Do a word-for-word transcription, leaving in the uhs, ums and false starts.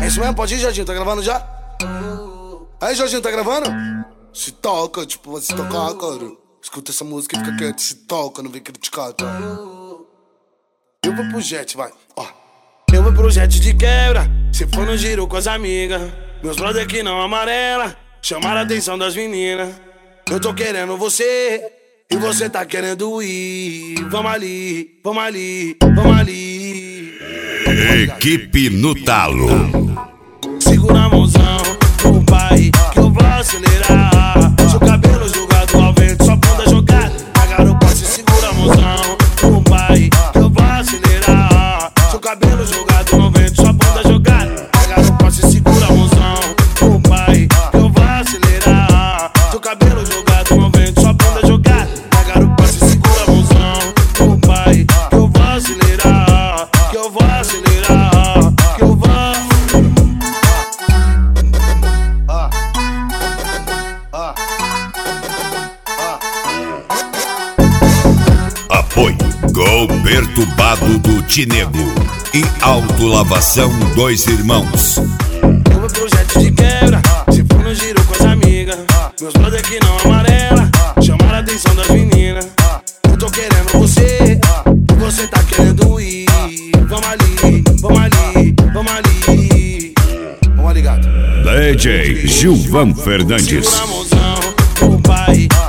É isso mesmo? Pode ir, Jorginho? Tá gravando já? Aí, Jorginho, tá gravando? Se toca, tipo, vai se tocar, cara. Escuta essa música e fica quieto. Se toca, não vem criticar, tá? Eu vou pro jet, vai. Ó. Eu vou pro jet de quebra. Se for no giro com as amigas. Meus brother que não amarela. Chamaram a atenção das meninas. Eu tô querendo você. E você tá querendo ir. Vamos ali, vamos ali, vamos ali. Equipe no talo. Segura a mãozão, pro pai, que eu vou acelerar. Seu cabelo jogado ao vento, sua bunda jogada na garupa. Se segura a mãozão, pro pai, que eu vou acelerar. Seu cabelo jogado ao vento, sua bunda jogada na garupa. Se segura a mãozão, pro pai, que eu vou acelerar. Seu cabelo jogado ao vento, sua bunda jogada na garupa. Se segura a mãozão, pro pai, que eu vou acelerar. Que eu vou acelerar, que eu vou. Apoio Gol Perturbado do Tinego e Autolavação Dois Irmãos. Eu vou pro jet de quebra, se for no giro com as amigas. Meus brother que não amarela, chamaram a atenção das meninas. Eu tô querendo você, e você tá querendo ir. Vamos ali, vamos ali, vamos ali. Vamos ali, gato. D J Gilvan Fernandes. Segura a mãozão, pro pai,